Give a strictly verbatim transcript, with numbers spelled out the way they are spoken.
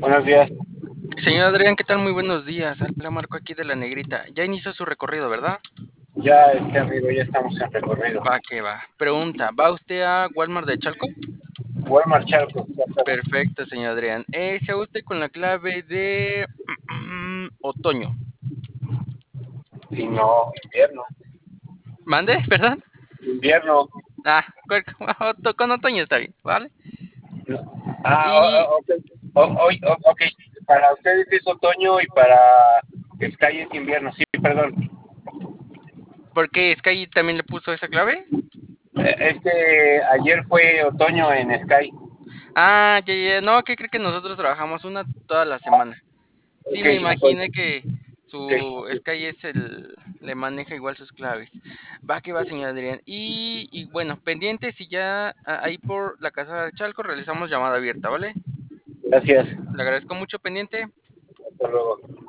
Buenos días. Señor Adrián, ¿qué tal? Muy buenos días. Habla Marco aquí de la Negrita. Ya inició su recorrido, ¿verdad? Ya, este amigo, ya estamos en recorrido. Va que va. Pregunta, ¿va usted a Walmart de Chalco? Voy a marchar, pues, exactamente. Perfecto, señor Adrián. Eh, sea usted con la clave de otoño. Y no, invierno. ¿Mande? ¿Perdón? Invierno. Ah, cu- oto- con otoño está bien, ¿vale? Ah, Y o- o- ok. O- o- o- ok. Para ustedes es otoño y para Sky es invierno. Sí, perdón. ¿por qué Sky también le puso esa clave? Eh, Es que ayer fue otoño en Sky. Ah, ya, ya. No, ¿qué cree que nosotros trabajamos una toda la semana? Sí, Ok, me entonces, imaginé que ok. su Sky es el, le maneja igual sus claves. Va que va, señor Adrián. Y, y bueno, pendiente si ya ah, ahí por la casa de Chalco realizamos llamada abierta, ¿vale? Gracias. Le agradezco mucho, pendiente. Hasta luego.